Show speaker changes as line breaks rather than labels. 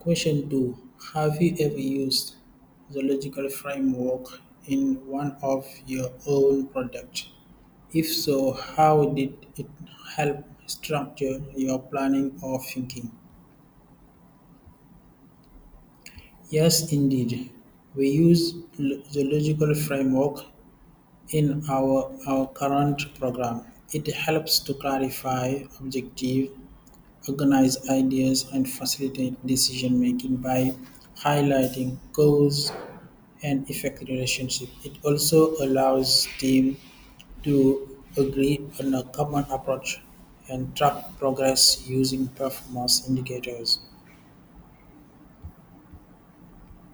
Question 2. Have you ever used the logical framework in one of your own projects? If so, how did it help structure your planning or thinking? Yes, indeed. We use the logical framework in our current program. It helps to clarify objective, organize ideas, and facilitate decision making by highlighting cause and effect relationship. It also allows team to agree on a common approach and track progress using performance indicators.